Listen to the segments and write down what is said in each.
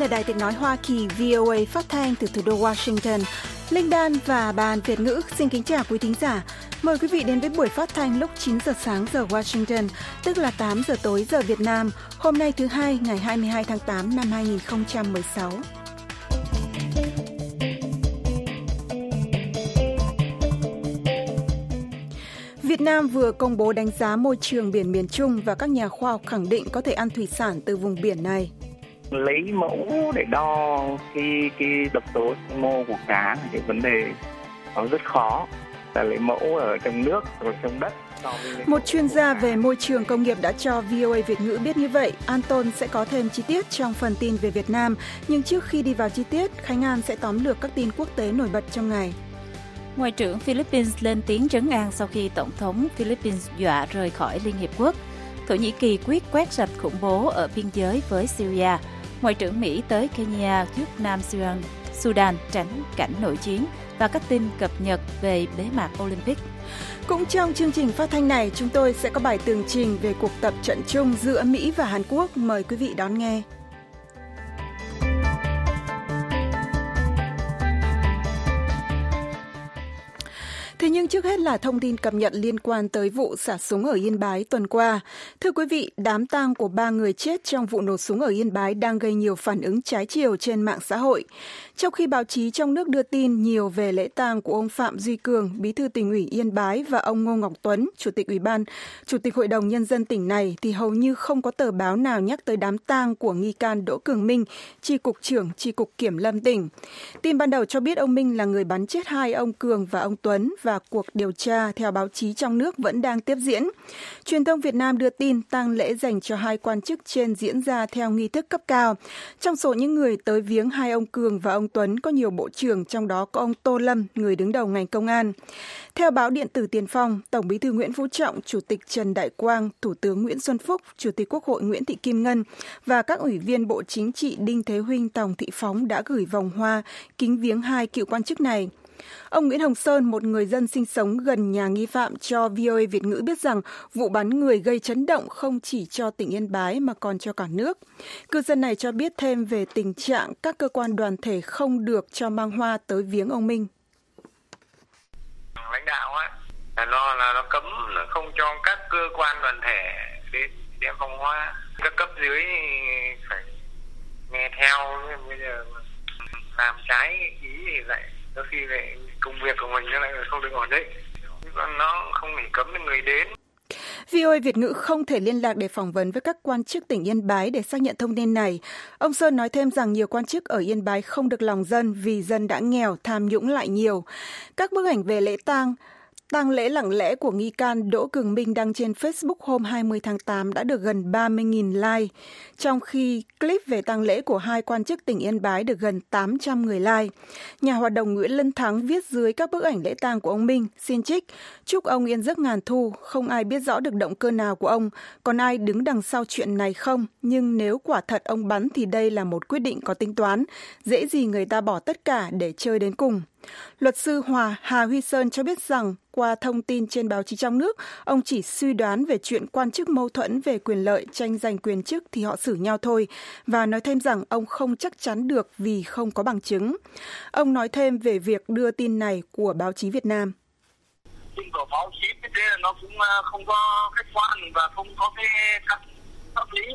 là Đài Tiếng nói Hoa Kỳ VOA phát thanh từ thủ đô Washington. Linh Đan và Ban Việt ngữ xin kính chào quý thính giả. Mời quý vị đến với buổi phát thanh lúc 9 giờ sáng giờ Washington, tức là 8 giờ tối giờ Việt Nam, hôm nay thứ Hai ngày 22 tháng 8 năm 2016. Việt Nam vừa công bố đánh giá môi trường biển miền Trung và các nhà khoa học khẳng định có thể ăn thủy sản từ vùng biển này. Lấy mẫu để đo cái độc tố mô của cá, cái vấn đề nó rất khó, là lấy mẫu ở trong nước hoặc trong đất. Một chuyên gia về môi trường công nghiệp đã cho VOA Việt ngữ biết như vậy. Anton sẽ có thêm chi tiết trong phần tin về Việt Nam, nhưng trước khi đi vào chi tiết, Khánh An sẽ tóm lược các tin quốc tế nổi bật trong ngày. Ngoại trưởng Philippines lên tiếng trấn an sau khi Tổng thống Philippines dọa rời khỏi Liên Hiệp Quốc. Thổ Nhĩ Kỳ quyết quét sạch khủng bố ở biên giới với Syria. Ngoại trưởng Mỹ tới Kenya giúp Nam Sudan tránh cảnh nội chiến và các tin cập nhật về bế mạc Olympic. Cũng trong chương trình phát thanh này, chúng tôi sẽ có bài tường trình về cuộc tập trận chung giữa Mỹ và Hàn Quốc. Mời quý vị đón nghe. Thế nhưng trước hết là thông tin cập nhật liên quan tới vụ xả súng ở Yên Bái tuần qua. Thưa quý vị, đám tang của 3 người chết trong vụ nổ súng ở Yên Bái đang gây nhiều phản ứng trái chiều trên mạng xã hội. Trong khi báo chí trong nước đưa tin nhiều về lễ tang của ông Phạm Duy Cường, Bí thư Tỉnh ủy Yên Bái và ông Ngô Ngọc Tuấn, Chủ tịch Hội đồng Nhân dân tỉnh này, thì hầu như không có tờ báo nào nhắc tới đám tang của nghi can Đỗ Cường Minh, Chi cục trưởng Chi cục Kiểm lâm tỉnh. Tin ban đầu cho biết ông Minh là người bắn chết hai ông Cường và ông Tuấn và cuộc điều tra theo báo chí trong nước vẫn đang tiếp diễn. Truyền thông Việt Nam đưa tin tang lễ dành cho hai quan chức trên diễn ra theo nghi thức cấp cao. Trong số những người tới viếng hai ông Cường và ông Tuấn có nhiều bộ trưởng, trong đó có ông Tô Lâm, người đứng đầu ngành công an. Theo báo điện tử Tiền Phong, Tổng Bí thư Nguyễn Phú Trọng, Chủ tịch Trần Đại Quang, Thủ tướng Nguyễn Xuân Phúc, Chủ tịch Quốc hội Nguyễn Thị Kim Ngân và các ủy viên Bộ Chính trị Đinh Thế Huynh, Tòng Thị Phóng đã gửi vòng hoa kính viếng hai cựu quan chức này. Ông Nguyễn Hồng Sơn, một người dân sinh sống gần nhà nghi phạm, cho VOA Việt ngữ biết rằng vụ bắn người gây chấn động không chỉ cho tỉnh Yên Bái mà còn cho cả nước. Cư dân này cho biết thêm về tình trạng các cơ quan đoàn thể không được cho mang hoa tới viếng ông Minh. Lãnh đạo nó cấm không cho các cơ quan đoàn thể đến đem vòng hoa. Các cấp dưới phải nghe theo, bây giờ làm trái ý thì lại đôi khi lại công việc của mình nó lại không được ổn định, nó không thể cấm được người đến. VOA Việt ngữ không thể liên lạc để phỏng vấn với các quan chức tỉnh Yên Bái để xác nhận thông tin này. Ông Sơn nói thêm rằng nhiều quan chức ở Yên Bái không được lòng dân vì dân đã nghèo, tham nhũng lại nhiều. Các bức ảnh về lễ tang lễ lặng lẽ của nghi can Đỗ Cường Minh đăng trên Facebook hôm 20 tháng 8 đã được gần 30.000 like, trong khi clip về tang lễ của hai quan chức tỉnh Yên Bái được gần 800 người like. Nhà hoạt động Nguyễn Lân Thắng viết dưới các bức ảnh lễ tang của ông Minh, xin trích: chúc ông yên giấc ngàn thu, không ai biết rõ được động cơ nào của ông, còn ai đứng đằng sau chuyện này không, nhưng nếu quả thật ông bắn thì đây là một quyết định có tính toán, dễ gì người ta bỏ tất cả để chơi đến cùng. Luật sư Hà Huy Sơn cho biết rằng qua thông tin trên báo chí trong nước, ông chỉ suy đoán về chuyện quan chức mâu thuẫn về quyền lợi, tranh giành quyền chức thì họ xử nhau thôi, và nói thêm rằng ông không chắc chắn được vì không có bằng chứng. Ông nói thêm về việc đưa tin này của báo chí Việt Nam. Tin của báo chí thế là nó cũng không có khách quan và không có cái pháp lý.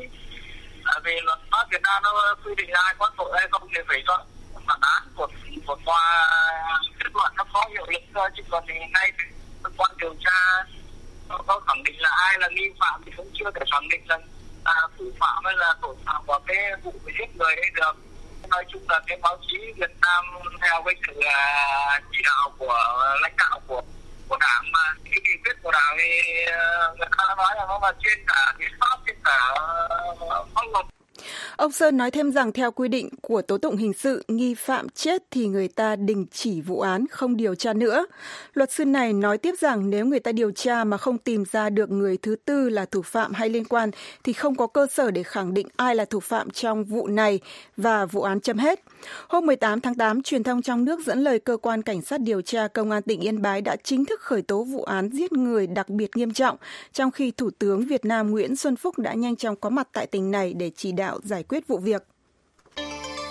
Vì luật pháp Việt Nam nó quy định ai có tội hay không thì phải cho bản án của tòa kết luận nó có hiệu lực thôi, chứ còn thì ngay cơ quan điều tra có khẳng định là ai là nghi phạm thì cũng chưa thể khẳng định là thủ phạm hay là tội phạm của cái vụ giết người ấy được. Nói chung là cái báo chí Việt Nam theo cái sự chỉ đạo của lãnh đạo của đảng, mà cái nghị quyết của đảng thì người ta nói là nó là trên cả hiến pháp, trên cả pháp luật. Ông Sơn nói thêm rằng theo quy định của tố tụng hình sự, nghi phạm chết thì người ta đình chỉ vụ án, không điều tra nữa. Luật sư này nói tiếp rằng nếu người ta điều tra mà không tìm ra được người thứ tư là thủ phạm hay liên quan thì không có cơ sở để khẳng định ai là thủ phạm trong vụ này và vụ án chấm hết. Hôm 18 tháng 8, truyền thông trong nước dẫn lời cơ quan cảnh sát điều tra Công an tỉnh Yên Bái đã chính thức khởi tố vụ án giết người đặc biệt nghiêm trọng, trong khi Thủ tướng Việt Nam Nguyễn Xuân Phúc đã nhanh chóng có mặt tại tỉnh này để chỉ đạo giải quyết vụ việc.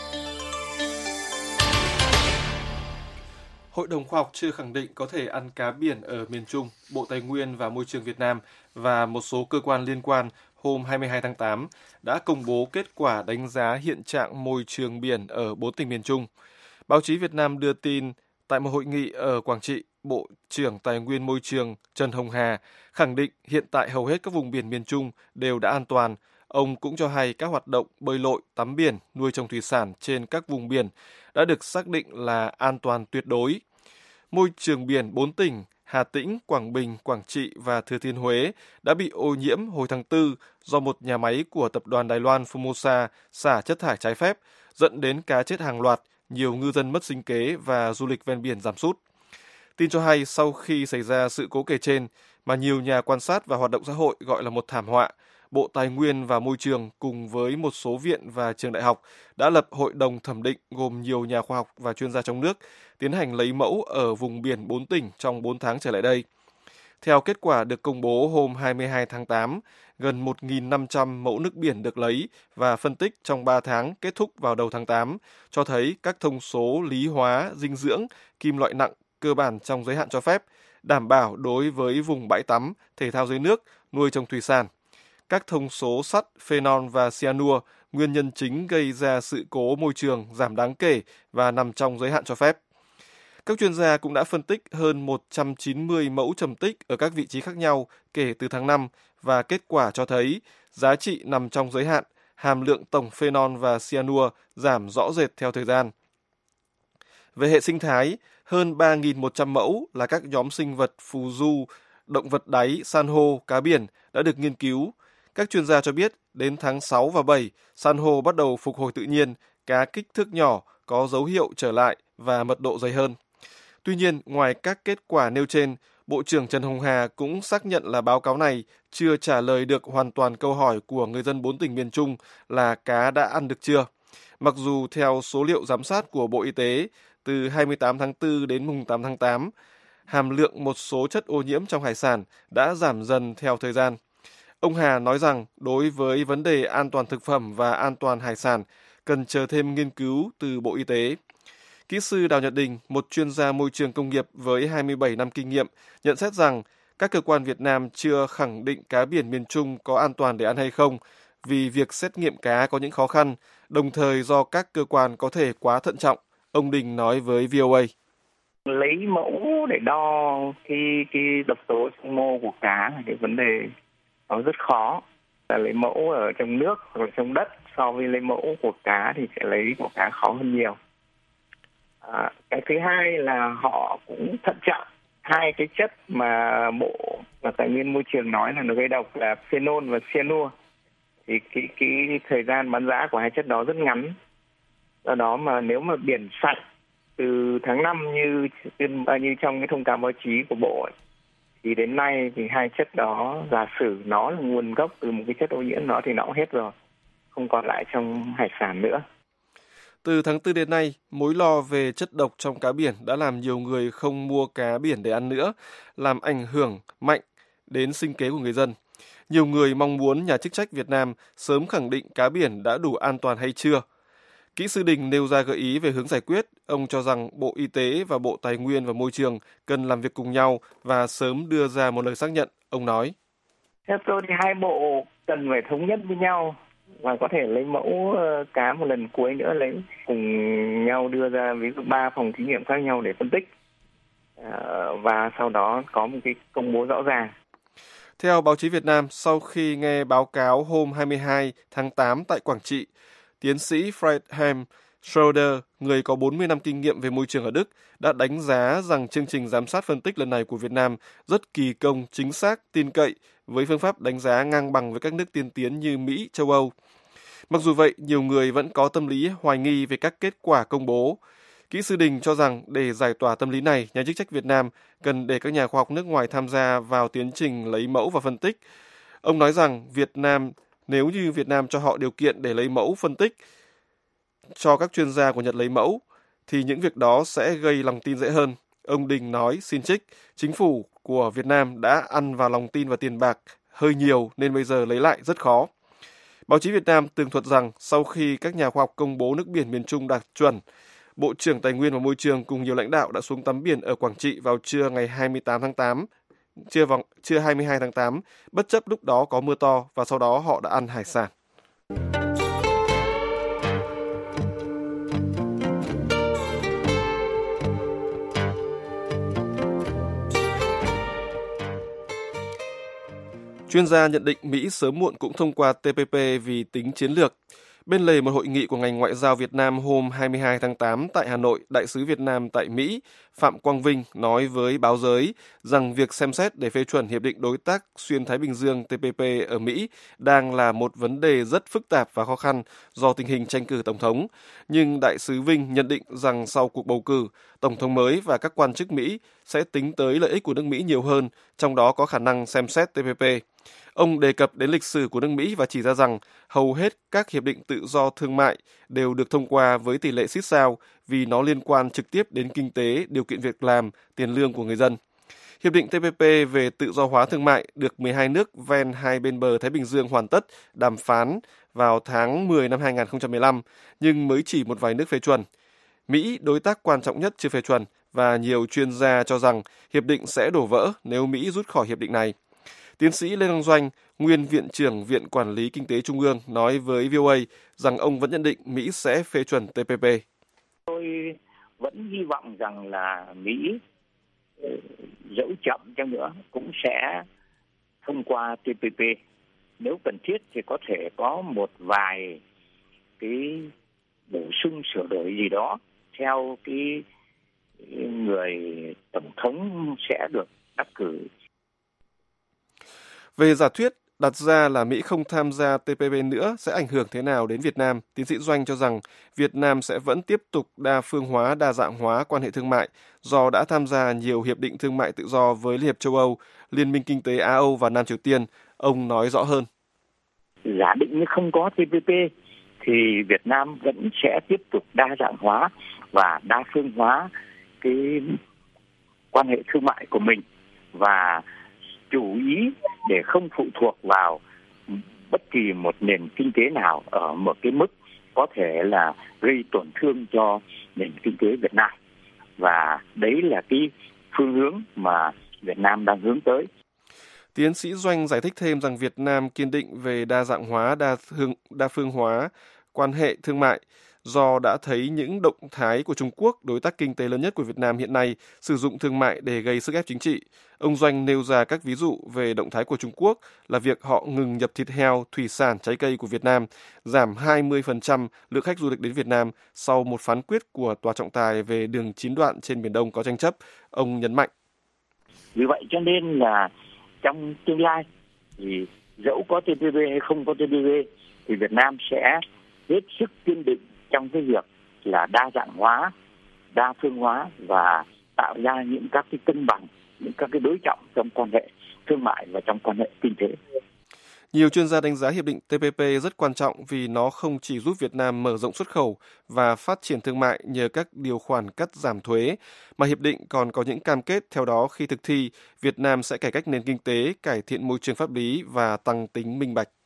Hội đồng khoa học chưa khẳng định có thể ăn cá biển ở miền Trung. Bộ Tài nguyên và Môi trường Việt Nam và một số cơ quan liên quan hôm 22 tháng 8 đã công bố kết quả đánh giá hiện trạng môi trường biển ở 4 tỉnh miền Trung. Báo chí Việt Nam đưa tin tại một hội nghị ở Quảng Trị, Bộ trưởng Tài nguyên Môi trường Trần Hồng Hà khẳng định hiện tại hầu hết các vùng biển miền Trung đều đã an toàn. Ông cũng cho hay các hoạt động bơi lội, tắm biển, nuôi trồng thủy sản trên các vùng biển đã được xác định là an toàn tuyệt đối. Môi trường biển 4 tỉnh Hà Tĩnh, Quảng Bình, Quảng Trị và Thừa Thiên Huế đã bị ô nhiễm hồi tháng 4 do một nhà máy của tập đoàn Đài Loan Formosa xả chất thải trái phép, dẫn đến cá chết hàng loạt, nhiều ngư dân mất sinh kế và du lịch ven biển giảm sút. Tin cho hay sau khi xảy ra sự cố kể trên mà nhiều nhà quan sát và hoạt động xã hội gọi là một thảm họa, Bộ Tài nguyên và Môi trường cùng với một số viện và trường đại học đã lập hội đồng thẩm định gồm nhiều nhà khoa học và chuyên gia trong nước tiến hành lấy mẫu ở vùng biển 4 tỉnh trong 4 tháng trở lại đây. Theo kết quả được công bố hôm 22 tháng 8, gần 1.500 mẫu nước biển được lấy và phân tích trong 3 tháng kết thúc vào đầu tháng 8, cho thấy các thông số lý hóa, dinh dưỡng, kim loại nặng cơ bản trong giới hạn cho phép, đảm bảo đối với vùng bãi tắm, thể thao dưới nước, nuôi trồng thủy sản. Các thông số sắt, phenol và cyanua, nguyên nhân chính gây ra sự cố môi trường giảm đáng kể và nằm trong giới hạn cho phép. Các chuyên gia cũng đã phân tích hơn 190 mẫu trầm tích ở các vị trí khác nhau kể từ tháng 5 và kết quả cho thấy giá trị nằm trong giới hạn, hàm lượng tổng phenol và cyanua giảm rõ rệt theo thời gian. Về hệ sinh thái, hơn 3.100 mẫu là các nhóm sinh vật phù du, động vật đáy, san hô, cá biển đã được nghiên cứu. Các chuyên gia cho biết đến tháng 6 và 7, san hô bắt đầu phục hồi tự nhiên, cá kích thước nhỏ có dấu hiệu trở lại và mật độ dày hơn. Tuy nhiên, ngoài các kết quả nêu trên, Bộ trưởng Trần Hồng Hà cũng xác nhận là báo cáo này chưa trả lời được hoàn toàn câu hỏi của người dân 4 tỉnh miền Trung là cá đã ăn được chưa. Mặc dù theo số liệu giám sát của Bộ Y tế, từ 28 tháng 4 đến mùng 8 tháng 8, hàm lượng một số chất ô nhiễm trong hải sản đã giảm dần theo thời gian. Ông Hà nói rằng đối với vấn đề an toàn thực phẩm và an toàn hải sản cần chờ thêm nghiên cứu từ Bộ Y tế. Kỹ sư Đào Nhật Đình, một chuyên gia môi trường công nghiệp với 27 năm kinh nghiệm, nhận xét rằng các cơ quan Việt Nam chưa khẳng định cá biển miền Trung có an toàn để ăn hay không vì việc xét nghiệm cá có những khó khăn, đồng thời do các cơ quan có thể quá thận trọng. Ông Đình nói với VOA. Lấy mẫu để đo cái độc tố trong mô của cá là cái vấn đề nó rất khó. Là lấy mẫu ở trong nước hoặc là trong đất so với lấy mẫu của cá thì sẽ lấy của cá khó hơn nhiều. Cái thứ hai là họ cũng thận trọng. Hai cái chất mà Bộ và Tài nguyên Môi trường nói là nó gây độc là phenol và cyanua. Thì cái thời gian bán rã của hai chất đó rất ngắn. Do đó mà nếu mà biển sạch từ tháng 5 như trong cái thông cáo báo chí của Bộ ấy, thì đến nay thì hai chất đó giả sử nó là nguồn gốc từ một cái chất ô nhiễm nó thì nó cũng hết rồi, không còn lại trong hải sản nữa. Từ tháng 4 đến nay, mối lo về chất độc trong cá biển đã làm nhiều người không mua cá biển để ăn nữa, làm ảnh hưởng mạnh đến sinh kế của người dân. Nhiều người mong muốn nhà chức trách Việt Nam sớm khẳng định cá biển đã đủ an toàn hay chưa. Kỹ sư Đình nêu ra gợi ý về hướng giải quyết. Ông cho rằng Bộ Y tế và Bộ Tài nguyên và Môi trường cần làm việc cùng nhau và sớm đưa ra một lời xác nhận. Ông nói. Theo tôi thì hai bộ cần phải thống nhất với nhau và có thể lấy mẫu cá một lần cuối nữa, lấy cùng nhau đưa ra ví dụ 3 phòng thí nghiệm khác nhau để phân tích và sau đó có một cái công bố rõ ràng. Theo báo chí Việt Nam, sau khi nghe báo cáo hôm 22 tháng 8 tại Quảng Trị, tiến sĩ Friedhelm Schroeder, người có 40 năm kinh nghiệm về môi trường ở Đức, đã đánh giá rằng chương trình giám sát phân tích lần này của Việt Nam rất kỳ công, chính xác, tin cậy với phương pháp đánh giá ngang bằng với các nước tiên tiến như Mỹ, châu Âu. Mặc dù vậy, nhiều người vẫn có tâm lý hoài nghi về các kết quả công bố. Kỹ sư Đình cho rằng để giải tỏa tâm lý này, nhà chức trách Việt Nam cần để các nhà khoa học nước ngoài tham gia vào tiến trình lấy mẫu và phân tích. Ông nói rằng nếu như Việt Nam cho họ điều kiện để lấy mẫu phân tích cho các chuyên gia của Nhật lấy mẫu, thì những việc đó sẽ gây lòng tin dễ hơn. Ông Đình nói, xin trích, chính phủ của Việt Nam đã ăn vào lòng tin và tiền bạc hơi nhiều nên bây giờ lấy lại rất khó. Báo chí Việt Nam tường thuật rằng sau khi các nhà khoa học công bố nước biển miền Trung đạt chuẩn, Bộ trưởng Tài nguyên và Môi trường cùng nhiều lãnh đạo đã xuống tắm biển ở Quảng Trị vào trưa ngày 28 tháng 8, trưa 22 tháng 8, bất chấp lúc đó có mưa to và sau đó họ đã ăn hải sản. Chuyên gia nhận định Mỹ sớm muộn cũng thông qua TPP vì tính chiến lược. Bên lề một hội nghị của ngành ngoại giao Việt Nam hôm 22 tháng 8 tại Hà Nội, Đại sứ Việt Nam tại Mỹ Phạm Quang Vinh nói với báo giới rằng việc xem xét để phê chuẩn Hiệp định Đối tác Xuyên Thái Bình Dương TPP ở Mỹ đang là một vấn đề rất phức tạp và khó khăn do tình hình tranh cử Tổng thống. Nhưng Đại sứ Vinh nhận định rằng sau cuộc bầu cử, Tổng thống mới và các quan chức Mỹ sẽ tính tới lợi ích của nước Mỹ nhiều hơn, trong đó có khả năng xem xét TPP. Ông đề cập đến lịch sử của nước Mỹ và chỉ ra rằng hầu hết các hiệp định tự do thương mại đều được thông qua với tỷ lệ xít sao vì nó liên quan trực tiếp đến kinh tế, điều kiện việc làm, tiền lương của người dân. Hiệp định TPP về tự do hóa thương mại được 12 nước ven hai bên bờ Thái Bình Dương hoàn tất đàm phán vào tháng 10 năm 2015, nhưng mới chỉ một vài nước phê chuẩn. Mỹ, đối tác quan trọng nhất, chưa phê chuẩn và nhiều chuyên gia cho rằng hiệp định sẽ đổ vỡ nếu Mỹ rút khỏi hiệp định này. Tiến sĩ Lê Đăng Doanh, nguyên Viện trưởng Viện Quản lý Kinh tế Trung ương, nói với VOA rằng ông vẫn nhận định Mỹ sẽ phê chuẩn TPP. Tôi vẫn hy vọng rằng là Mỹ dẫu chậm chăng nữa cũng sẽ thông qua TPP. Nếu cần thiết thì có thể có một vài cái bổ sung sửa đổi gì đó theo cái người tổng thống sẽ được đắc cử. Về giả thuyết đặt ra là Mỹ không tham gia TPP nữa sẽ ảnh hưởng thế nào đến Việt Nam, tiến sĩ Doanh cho rằng Việt Nam sẽ vẫn tiếp tục đa phương hóa, đa dạng hóa quan hệ thương mại do đã tham gia nhiều hiệp định thương mại tự do với Liên hiệp châu Âu, Liên minh Kinh tế Á-Âu và Nam Triều Tiên. Ông nói rõ hơn. Giả định như không có TPP thì Việt Nam vẫn sẽ tiếp tục đa dạng hóa và đa phương hóa cái quan hệ thương mại của mình và chú ý để không phụ thuộc vào bất kỳ một nền kinh tế nào ở một cái mức có thể là gây tổn thương cho nền kinh tế Việt Nam. Và đấy là cái phương hướng mà Việt Nam đang hướng tới. Tiến sĩ Doanh giải thích thêm rằng Việt Nam kiên định về đa dạng hóa, đa phương hóa quan hệ thương mại do đã thấy những động thái của Trung Quốc, đối tác kinh tế lớn nhất của Việt Nam hiện nay, sử dụng thương mại để gây sức ép chính trị. Ông Doanh nêu ra các ví dụ về động thái của Trung Quốc là việc họ ngừng nhập thịt heo, thủy sản, trái cây của Việt Nam, giảm 20% lượng khách du lịch đến Việt Nam sau một phán quyết của Tòa trọng tài về đường 9 đoạn trên Biển Đông có tranh chấp. Ông nhấn mạnh. Vì vậy cho nên là trong tương lai thì dẫu có TPP hay không có TPP thì Việt Nam sẽ hết sức kiên định trong cái việc là đa dạng hóa, đa phương hóa và tạo ra những các cái cân bằng, những các cái đối trọng trong quan hệ thương mại và trong quan hệ kinh tế. Nhiều chuyên gia đánh giá hiệp định TPP rất quan trọng vì nó không chỉ giúp Việt Nam mở rộng xuất khẩu và phát triển thương mại nhờ các điều khoản cắt giảm thuế, mà hiệp định còn có những cam kết theo đó khi thực thi, Việt Nam sẽ cải cách nền kinh tế, cải thiện môi trường pháp lý và tăng tính minh bạch.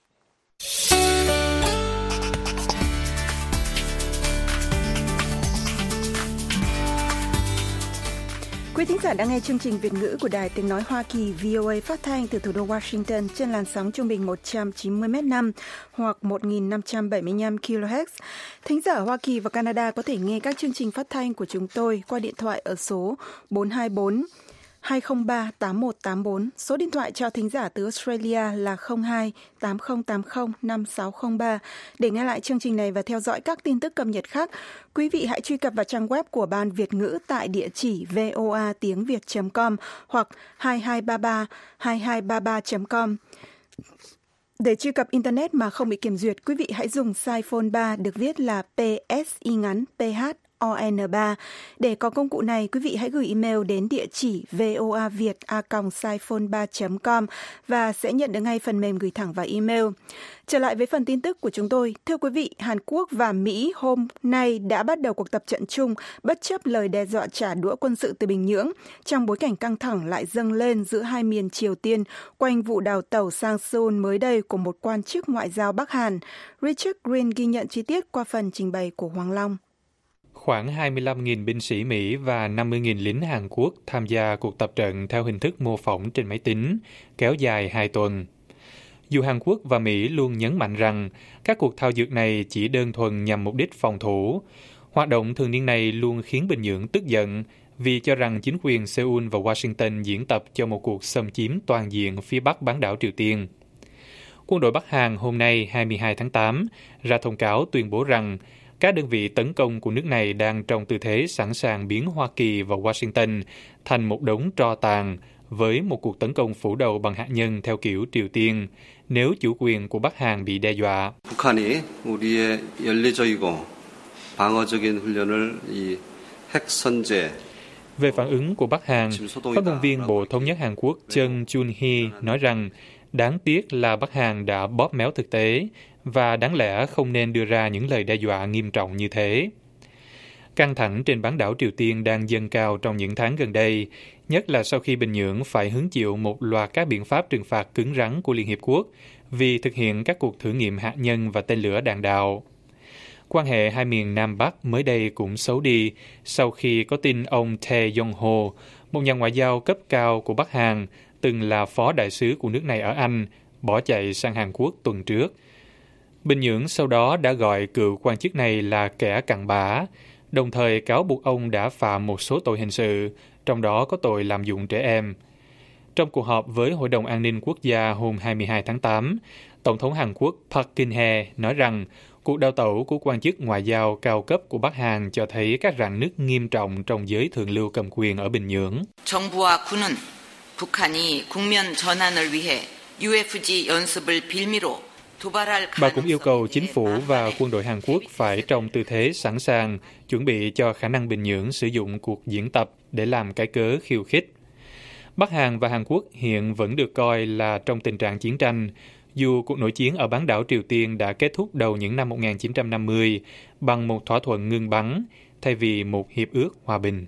Quý thính giả đang nghe chương trình Việt ngữ của Đài Tiếng Nói Hoa Kỳ VOA phát thanh từ thủ đô Washington trên làn sóng trung bình 190 m/năm hoặc 1.575 kHz. Thính giả ở Hoa Kỳ và Canada có thể nghe các chương trình phát thanh của chúng tôi qua điện thoại ở số 424 203 8184. Số điện thoại cho thính giả từ Australia là 02 8080 5603. Để nghe lại chương trình này và theo dõi các tin tức cập nhật khác, quý vị hãy truy cập vào trang web của Ban Việt ngữ tại địa chỉ voatiengviet.com hoặc 2233 Để truy cập Internet mà không bị kiểm duyệt, quý vị hãy dùng size phone 3 được viết là PSI ngắn PH ON3. Để có công cụ này, quý vị hãy gửi email đến địa chỉ voaviet@saiphone3.com và sẽ nhận được ngay phần mềm gửi thẳng vào email. Trở lại với phần tin tức của chúng tôi. Thưa quý vị, Hàn Quốc và Mỹ hôm nay đã bắt đầu cuộc tập trận chung bất chấp lời đe dọa trả đũa quân sự từ Bình Nhưỡng trong bối cảnh căng thẳng lại dâng lên giữa hai miền Triều Tiên quanh vụ đào tẩu sang Seoul mới đây của một quan chức ngoại giao Bắc Hàn. Richard Green ghi nhận chi tiết qua phần trình bày của Hoàng Long. khoảng 25.000 binh sĩ Mỹ và 50.000 lính Hàn Quốc tham gia cuộc tập trận theo hình thức mô phỏng trên máy tính, kéo dài 2 tuần. Dù Hàn Quốc và Mỹ luôn nhấn mạnh rằng các cuộc thao dượt này chỉ đơn thuần nhằm mục đích phòng thủ, hoạt động thường niên này luôn khiến Bình Nhưỡng tức giận vì cho rằng chính quyền Seoul và Washington diễn tập cho một cuộc xâm chiếm toàn diện phía bắc bán đảo Triều Tiên. Quân đội Bắc Hàn hôm nay 22 tháng 8 ra thông cáo tuyên bố rằng các đơn vị tấn công của nước này đang trong tư thế sẵn sàng biến Hoa Kỳ và Washington thành một đống tro tàn với một cuộc tấn công phủ đầu bằng hạt nhân theo kiểu Triều Tiên nếu chủ quyền của Bắc Hàn bị đe dọa. 북한이 우리의 연례적이고 방어적인 훈련을 이 핵선제 Về phản ứng của Bắc Hàn, phát ngôn viên Bộ Thống nhất Hàn Quốc Chung Chun-hee nói rằng đáng tiếc là Bắc Hàn đã bóp méo thực tế và đáng lẽ không nên đưa ra những lời đe dọa nghiêm trọng như thế. Căng thẳng trên bán đảo Triều Tiên đang dâng cao trong những tháng gần đây, nhất là sau khi Bình Nhưỡng phải hứng chịu một loạt các biện pháp trừng phạt cứng rắn của Liên Hiệp Quốc vì thực hiện các cuộc thử nghiệm hạt nhân và tên lửa đạn đạo. Quan hệ hai miền Nam Bắc mới đây cũng xấu đi sau khi có tin ông Tae Yong-ho, một nhà ngoại giao cấp cao của Bắc Hàn, từng là phó đại sứ của nước này ở Anh, bỏ chạy sang Hàn Quốc tuần trước. Bình Nhưỡng sau đó đã gọi cựu quan chức này là kẻ cặn bã, đồng thời cáo buộc ông đã phạm một số tội hình sự, trong đó có tội lạm dụng trẻ em. Trong cuộc họp với Hội đồng An ninh Quốc gia hôm 22 tháng 8, Tổng thống Hàn Quốc Park Geun-hye nói rằng cuộc đào tẩu của quan chức ngoại giao cao cấp của Bắc Hàn cho thấy các rạn nứt nghiêm trọng trong giới thượng lưu cầm quyền ở Bình Nhưỡng. 정부와 군은 북한이 국면 전환을 위해 UFG 연습을 빌미로 도발할 Bà cũng yêu cầu chính phủ và quân đội Hàn Quốc phải trong tư thế sẵn sàng, chuẩn bị cho khả năng Bình Nhưỡng sử dụng cuộc diễn tập để làm cái cớ khiêu khích. Bắc Hàn và Hàn Quốc hiện vẫn được coi là trong tình trạng chiến tranh, dù cuộc nội chiến ở bán đảo Triều Tiên đã kết thúc đầu những năm 1950 bằng một thỏa thuận ngưng bắn thay vì một hiệp ước hòa bình.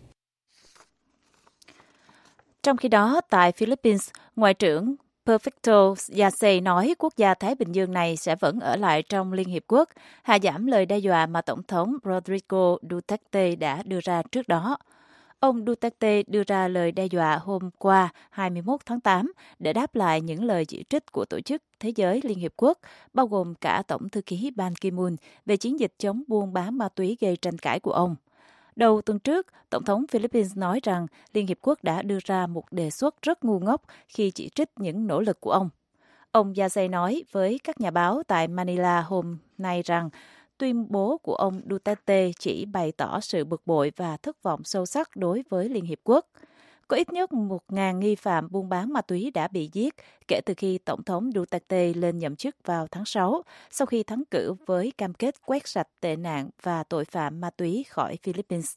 Trong khi đó, tại Philippines, Ngoại trưởng Perfecto Yase nói quốc gia Thái Bình Dương này sẽ vẫn ở lại trong Liên Hiệp Quốc, hạ giảm lời đe dọa mà Tổng thống Rodrigo Duterte đã đưa ra trước đó. Ông Duterte đưa ra lời đe dọa hôm qua 21 tháng 8 để đáp lại những lời chỉ trích của Tổ chức Thế giới Liên Hiệp Quốc, bao gồm cả Tổng thư ký Ban Ki-moon về chiến dịch chống buôn bán ma túy gây tranh cãi của ông. Đầu tuần trước, Tổng thống Philippines nói rằng Liên Hiệp Quốc đã đưa ra một đề xuất rất ngu ngốc khi chỉ trích những nỗ lực của ông. Ông Yase nói với các nhà báo tại Manila hôm nay rằng tuyên bố của ông Duterte chỉ bày tỏ sự bực bội và thất vọng sâu sắc đối với Liên Hiệp Quốc. Có ít nhất 1.000 nghi phạm buôn bán ma túy đã bị giết kể từ khi Tổng thống Duterte lên nhậm chức vào tháng 6, sau khi thắng cử với cam kết quét sạch tệ nạn và tội phạm ma túy khỏi Philippines.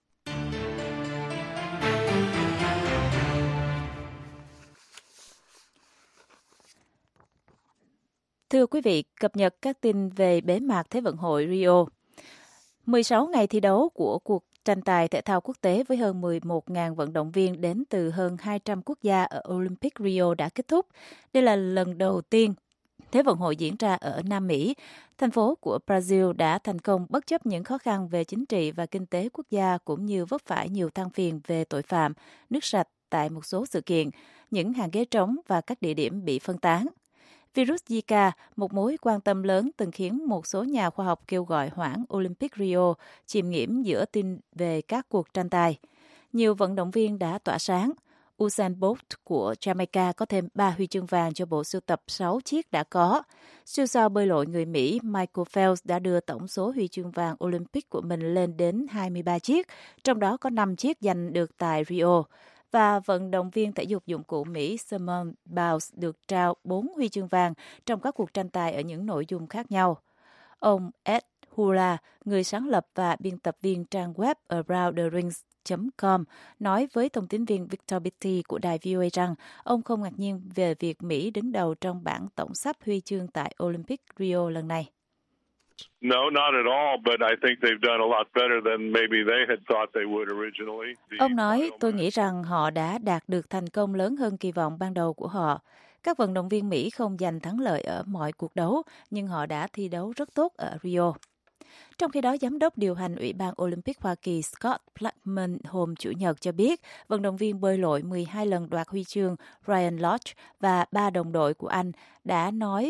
Thưa quý vị, cập nhật các tin về bế mạc Thế vận hội Rio. 16 ngày thi đấu của cuộc tranh tài thể thao quốc tế với hơn 11.000 vận động viên đến từ hơn 200 quốc gia ở Olympic Rio đã kết thúc. Đây là lần đầu tiên Thế vận hội diễn ra ở Nam Mỹ. Thành phố của Brazil đã thành công bất chấp những khó khăn về chính trị và kinh tế quốc gia cũng như vấp phải nhiều than phiền về tội phạm, nước sạch tại một số sự kiện, những hàng ghế trống và các địa điểm bị phân tán. Virus Zika, một mối quan tâm lớn từng khiến một số nhà khoa học kêu gọi hoãn Olympic Rio, chìm nghiễm giữa tin về các cuộc tranh tài. Nhiều vận động viên đã tỏa sáng. Usain Bolt của Jamaica có thêm 3 huy chương vàng cho bộ sưu tập 6 chiếc đã có. Siêu sao bơi lội người Mỹ Michael Phelps đã đưa tổng số huy chương vàng Olympic của mình lên đến 23 chiếc, trong đó có 5 chiếc giành được tại Rio. Và vận động viên thể dục dụng cụ Mỹ Simone Biles được trao 4 huy chương vàng trong các cuộc tranh tài ở những nội dung khác nhau. Ông Ed Hula, người sáng lập và biên tập viên trang web AroundTheRings.com, nói với thông tín viên Victor Beatty của đài VOA rằng ông không ngạc nhiên về việc Mỹ đứng đầu trong bảng tổng sắp huy chương tại Olympic Rio lần này. No, not at all, but I think they've done a lot better than maybe they had thought they would originally. Ông nói, tôi nghĩ rằng họ đã đạt được thành công lớn hơn kỳ vọng ban đầu của họ. Các vận động viên Mỹ không giành thắng lợi ở mọi cuộc đấu, nhưng họ đã thi đấu rất tốt ở Rio. Trong khi đó, Giám đốc điều hành Ủy ban Olympic Hoa Kỳ Scott Blackmun hôm Chủ nhật cho biết vận động viên bơi lội 12 lần đoạt huy chương Ryan Lodge và 3 đồng đội của anh đã nói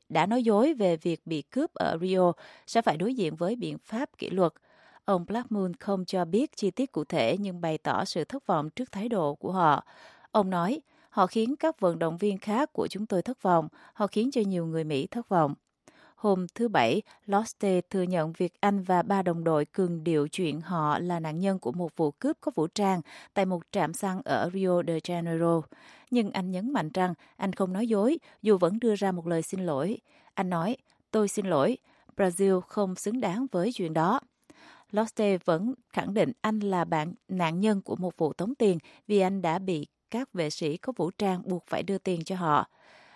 dối về việc bị cướp ở Rio sẽ phải đối diện với biện pháp kỷ luật. Ông Blackmun không cho biết chi tiết cụ thể nhưng bày tỏ sự thất vọng trước thái độ của họ. Ông nói, họ khiến các vận động viên khác của chúng tôi thất vọng, họ khiến cho nhiều người Mỹ thất vọng. Hôm thứ Bảy, Lodge thừa nhận việc anh và 3 đồng đội cường điệu chuyện họ là nạn nhân của một vụ cướp có vũ trang tại một trạm xăng ở Rio de Janeiro. Nhưng anh nhấn mạnh rằng anh không nói dối, dù vẫn đưa ra một lời xin lỗi. Anh nói, tôi xin lỗi, Brazil không xứng đáng với chuyện đó. Lodge vẫn khẳng định anh là nạn nhân của một vụ tống tiền vì anh đã bị các vệ sĩ có vũ trang buộc phải đưa tiền cho họ.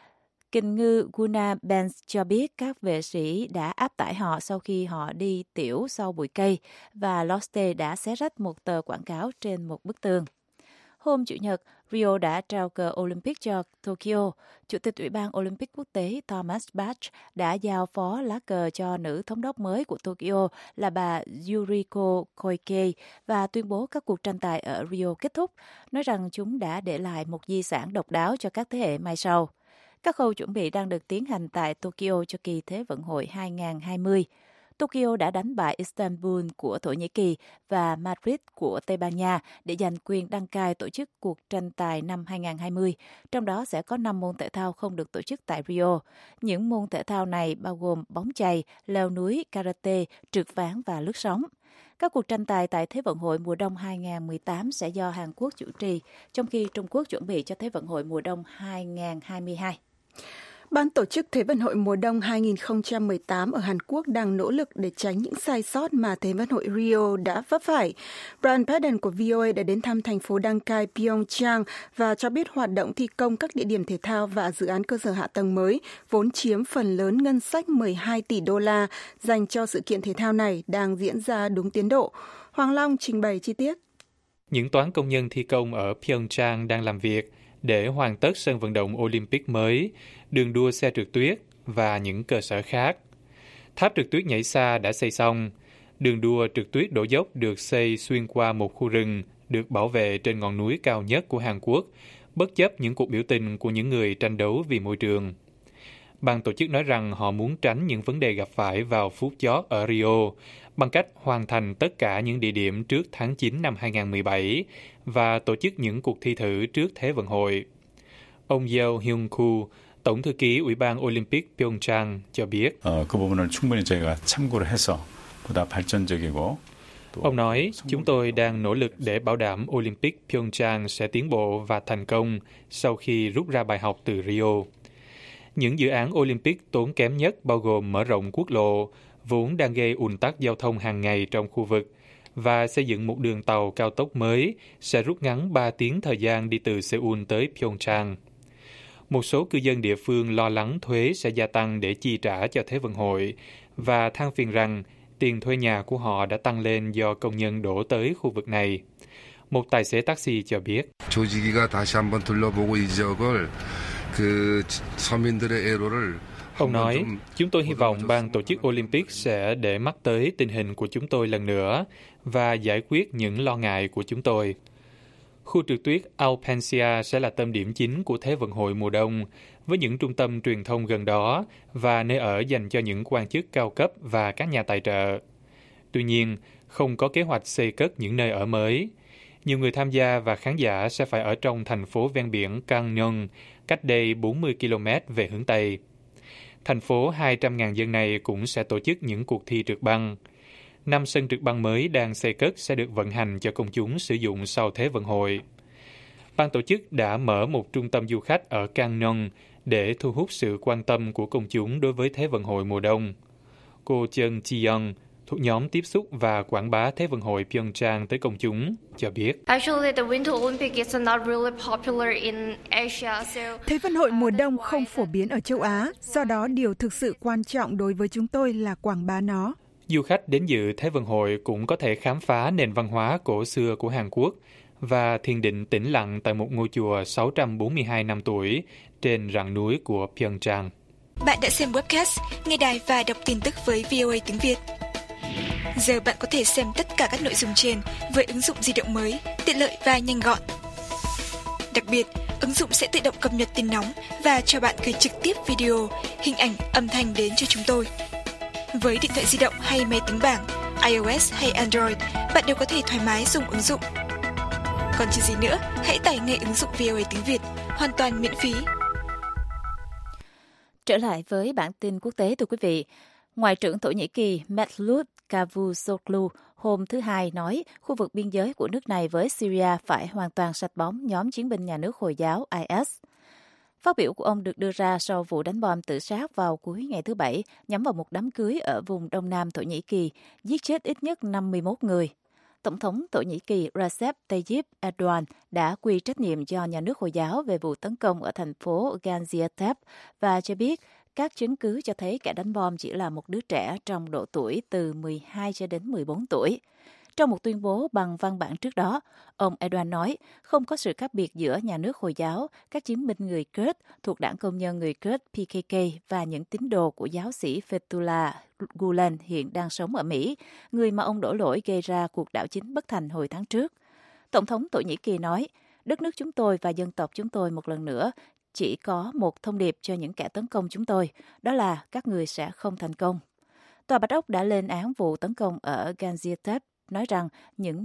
Kình ngư Gunnar Benz cho biết các vệ sĩ đã áp tải họ sau khi họ đi tiểu sau bụi cây và Lodge đã xé rách một tờ quảng cáo trên một bức tường. Hôm Chủ nhật, Rio đã trao cờ Olympic cho Tokyo. Chủ tịch Ủy ban Olympic quốc tế Thomas Bach đã giao phó lá cờ cho nữ thống đốc mới của Tokyo là bà Yuriko Koike và tuyên bố các cuộc tranh tài ở Rio kết thúc, nói rằng chúng đã để lại một di sản độc đáo cho các thế hệ mai sau. Các khâu chuẩn bị đang được tiến hành tại Tokyo cho kỳ Thế vận hội 2020. Tokyo đã đánh bại Istanbul của Thổ Nhĩ Kỳ và Madrid của Tây Ban Nha để giành quyền đăng cai tổ chức cuộc tranh tài năm 2020. Trong đó sẽ có 5 môn thể thao không được tổ chức tại Rio. Những môn thể thao này bao gồm bóng chày, leo núi, karate, trượt ván và lướt sóng. Các cuộc tranh tài tại Thế vận hội mùa đông 2018 sẽ do Hàn Quốc chủ trì, trong khi Trung Quốc chuẩn bị cho Thế vận hội mùa đông 2022. Ban tổ chức Thế vận hội mùa đông 2018 ở Hàn Quốc đang nỗ lực để tránh những sai sót mà Thế vận hội Rio đã vấp phải. Brian Padden của VOA đã đến thăm thành phố đăng cai Pyeongchang và cho biết hoạt động thi công các địa điểm thể thao và dự án cơ sở hạ tầng mới, vốn chiếm phần lớn ngân sách 12 tỷ đô la dành cho sự kiện thể thao này đang diễn ra đúng tiến độ. Hoàng Long trình bày chi tiết. Những toán công nhân thi công ở Pyeongchang đang làm việc để hoàn tất sân vận động Olympic mới, đường đua xe trượt tuyết và những cơ sở khác. Tháp trượt tuyết nhảy xa đã xây xong. Đường đua trượt tuyết đổ dốc được xây xuyên qua một khu rừng được bảo vệ trên ngọn núi cao nhất của Hàn Quốc, bất chấp những cuộc biểu tình của những người tranh đấu vì môi trường. Ban tổ chức nói rằng họ muốn tránh những vấn đề gặp phải vào phút chót ở Rio bằng cách hoàn thành tất cả những địa điểm trước tháng 9 năm 2017 và tổ chức những cuộc thi thử trước Thế vận hội. Ông Yeo Hyung-koo, Tổng thư ký Ủy ban Olympic Pyeongchang cho biết. Ông nói, chúng tôi đang nỗ lực để bảo đảm Olympic Pyeongchang sẽ tiến bộ và thành công sau khi rút ra bài học từ Rio. Những dự án Olympic tốn kém nhất bao gồm mở rộng quốc lộ, vốn đang gây ùn tắc giao thông hàng ngày trong khu vực, và xây dựng một đường tàu cao tốc mới sẽ rút ngắn 3 tiếng thời gian đi từ Seoul tới Pyeongchang. Một số cư dân địa phương lo lắng thuế sẽ gia tăng để chi trả cho Thế vận hội và than phiền rằng tiền thuê nhà của họ đã tăng lên do công nhân đổ tới khu vực này. Một tài xế taxi cho biết. Ông nói, chúng tôi hy vọng ban tổ chức Olympic sẽ để mắt tới tình hình của chúng tôi lần nữa và giải quyết những lo ngại của chúng tôi. Khu trượt tuyết Alpensia sẽ là tâm điểm chính của Thế vận hội mùa đông, với những trung tâm truyền thông gần đó và nơi ở dành cho những quan chức cao cấp và các nhà tài trợ. Tuy nhiên, không có kế hoạch xây cất những nơi ở mới. Nhiều người tham gia và khán giả sẽ phải ở trong thành phố ven biển Gangneung, cách đây 40 km về hướng Tây. Thành phố 200.000 dân này cũng sẽ tổ chức những cuộc thi trượt băng. 5 sân trượt băng mới đang xây cất sẽ được vận hành cho công chúng sử dụng sau Thế vận hội. Ban tổ chức đã mở một trung tâm du khách ở Gangneung để thu hút sự quan tâm của công chúng đối với Thế vận hội mùa đông. Cô Chung Ji-young, thuộc nhóm tiếp xúc và quảng bá Thế vận hội Pyeongchang tới công chúng, cho biết. Thế vận hội mùa đông không phổ biến ở châu Á, do đó điều thực sự quan trọng đối với chúng tôi là quảng bá nó. Du khách đến dự Thế vận hội cũng có thể khám phá nền văn hóa cổ xưa của Hàn Quốc và thiền định tĩnh lặng tại một ngôi chùa 642 năm tuổi trên rặng núi của Pyeongchang. Bạn đã xem webcast, nghe đài và đọc tin tức với VOA tiếng Việt. Giờ bạn có thể xem tất cả các nội dung trên với ứng dụng di động mới, tiện lợi và nhanh gọn. Đặc biệt, ứng dụng sẽ tự động cập nhật tin nóng và cho bạn gửi trực tiếp video, hình ảnh, âm thanh đến cho chúng tôi. Với điện thoại di động hay máy tính bảng, iOS hay Android, bạn đều có thể thoải mái dùng ứng dụng. Còn chờ gì nữa, hãy tải ngay ứng dụng VOA tiếng Việt, hoàn toàn miễn phí. Trở lại với bản tin quốc tế, thưa quý vị. Ngoại trưởng Thổ Nhĩ Kỳ Mevlut Cavusoglu hôm thứ Hai nói khu vực biên giới của nước này với Syria phải hoàn toàn sạch bóng nhóm chiến binh nhà nước Hồi giáo IS. Phát biểu của ông được đưa ra sau vụ đánh bom tự sát vào cuối ngày thứ Bảy nhắm vào một đám cưới ở vùng đông nam Thổ Nhĩ Kỳ, giết chết ít nhất 51 người. Tổng thống Thổ Nhĩ Kỳ Recep Tayyip Erdogan đã quy trách nhiệm cho nhà nước Hồi giáo về vụ tấn công ở thành phố Gaziantep và cho biết các chứng cứ cho thấy kẻ đánh bom chỉ là một đứa trẻ trong độ tuổi từ 12 cho đến 14 tuổi. Trong một tuyên bố bằng văn bản trước đó, ông Erdogan nói không có sự khác biệt giữa nhà nước Hồi giáo, các chiến binh người Kurd thuộc đảng công nhân người Kurd PKK và những tín đồ của giáo sĩ Fethullah Gulen hiện đang sống ở Mỹ, người mà ông đổ lỗi gây ra cuộc đảo chính bất thành hồi tháng trước. Tổng thống Thổ Nhĩ Kỳ nói, đất nước chúng tôi và dân tộc chúng tôi một lần nữa chỉ có một thông điệp cho những kẻ tấn công chúng tôi, đó là các người sẽ không thành công. Tòa Bạch Ốc đã lên án vụ tấn công ở Gaziantep, nói rằng những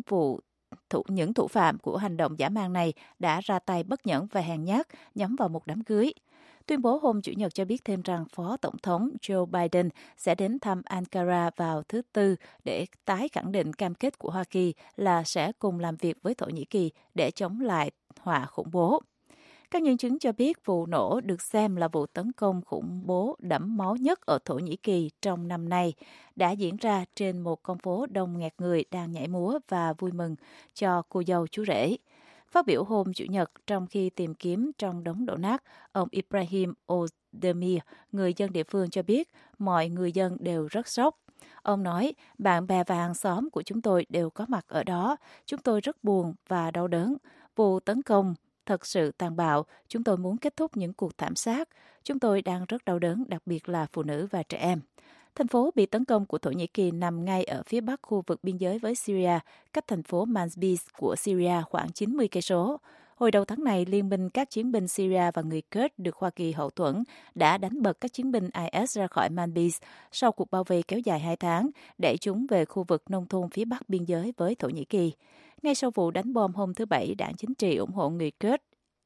thủ phạm của hành động dã man này đã ra tay bất nhẫn và hèn nhát nhắm vào một đám cưới. Tuyên bố hôm Chủ nhật cho biết thêm rằng Phó Tổng thống Joe Biden sẽ đến thăm Ankara vào thứ Tư để tái khẳng định cam kết của Hoa Kỳ là sẽ cùng làm việc với Thổ Nhĩ Kỳ để chống lại họa khủng bố. Các nhân chứng cho biết vụ nổ được xem là vụ tấn công khủng bố đẫm máu nhất ở Thổ Nhĩ Kỳ trong năm nay, đã diễn ra trên một con phố đông nghẹt người đang nhảy múa và vui mừng cho cô dâu chú rể. Phát biểu hôm Chủ nhật trong khi tìm kiếm trong đống đổ nát, ông Ibrahim Ozdemir, người dân địa phương cho biết mọi người dân đều rất sốc. Ông nói, bạn bè và hàng xóm của chúng tôi đều có mặt ở đó. Chúng tôi rất buồn và đau đớn. Vụ tấn công thật sự tàn bạo, chúng tôi muốn kết thúc những cuộc thảm sát. Chúng tôi đang rất đau đớn, đặc biệt là phụ nữ và trẻ em. Thành phố bị tấn công của Thổ Nhĩ Kỳ nằm ngay ở phía bắc khu vực biên giới với Syria, cách thành phố Manbij của Syria khoảng 90 cây số. Hồi đầu tháng này, Liên minh các chiến binh Syria và người Kurd được Hoa Kỳ hậu thuẫn đã đánh bật các chiến binh IS ra khỏi Manbij sau cuộc bao vây kéo dài 2 tháng, để chúng về khu vực nông thôn phía bắc biên giới với Thổ Nhĩ Kỳ. Ngay sau vụ đánh bom hôm thứ Bảy, đảng chính trị ủng hộ người Kurd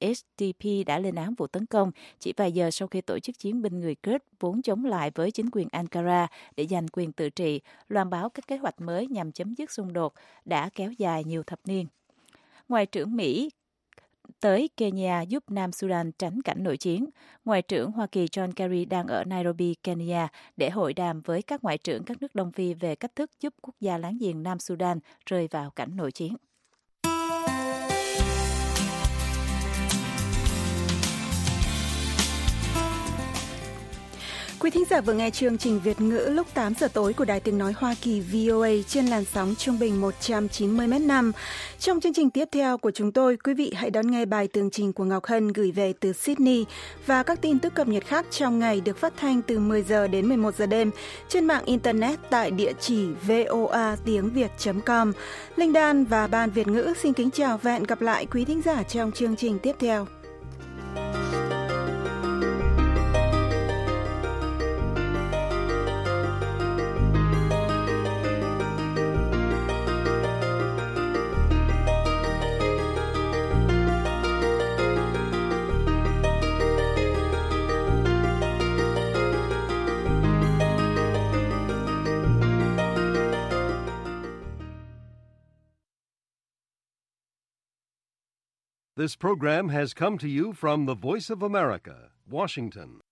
SDP đã lên án vụ tấn công chỉ vài giờ sau khi tổ chức chiến binh người Kurd vốn chống lại với chính quyền Ankara để giành quyền tự trị, loan báo các kế hoạch mới nhằm chấm dứt xung đột đã kéo dài nhiều thập niên. Ngoại trưởng Mỹ tới Kenya giúp Nam Sudan tránh cảnh nội chiến. Ngoại trưởng Hoa Kỳ John Kerry đang ở Nairobi, Kenya để hội đàm với các ngoại trưởng các nước Đông Phi về cách thức giúp quốc gia láng giềng Nam Sudan rơi vào cảnh nội chiến. Quý thính giả vừa nghe chương trình Việt ngữ lúc 8 giờ tối của Đài Tiếng Nói Hoa Kỳ VOA trên làn sóng trung bình 190 m/s. Trong chương trình tiếp theo của chúng tôi, quý vị hãy đón nghe bài tường trình của Ngọc Hân gửi về từ Sydney và các tin tức cập nhật khác trong ngày được phát thanh từ 10 giờ đến 11 giờ đêm trên mạng Internet tại địa chỉ voatiengviet.com. Linh Đan và Ban Việt ngữ xin kính chào và hẹn gặp lại quý thính giả trong chương trình tiếp theo. This program has come to you from the Voice of America, Washington.